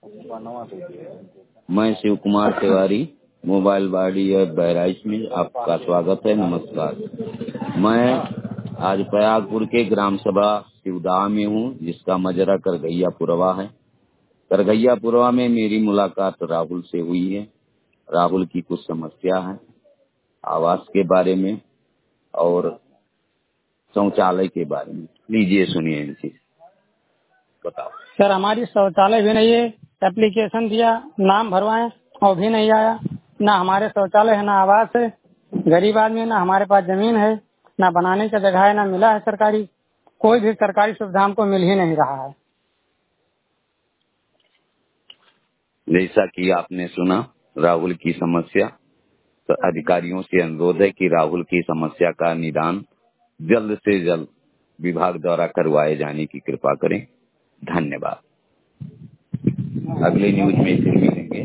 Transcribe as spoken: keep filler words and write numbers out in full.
मैं शिव कुमार तिवारी, मोबाइल बाड़ी और बहराइच में आपका स्वागत है। नमस्कार। मैं आज प्रयागपुर के ग्राम सभा शिवदाह में हूँ, जिसका मजरा करगैयापुरवा है। करगैयापुरवा में मेरी मुलाकात राहुल से हुई है। राहुल की कुछ समस्या है आवास के बारे में और शौचालय के बारे में। लीजिए सुनिए इनसे। बताओ सर, हमारी शौचालय भी नहीं है। एप्लीकेशन दिया, नाम भरवाएं और भी नहीं आया। ना हमारे शौचालय है, ना आवास है। गरीब आदमी है, ना हमारे पास जमीन है, ना बनाने का जगह है, ना मिला है सरकारी। कोई भी सरकारी सुविधा हमको मिल ही नहीं रहा है। जैसा कि आपने सुना राहुल की समस्या, तो अधिकारियों से अनुरोध है कि राहुल की समस्या का निदान जल्द से जल्द विभाग द्वारा करवाए जाने की कृपा करें। धन्यवाद। अगले न्यूज में फिर मिलेंगे।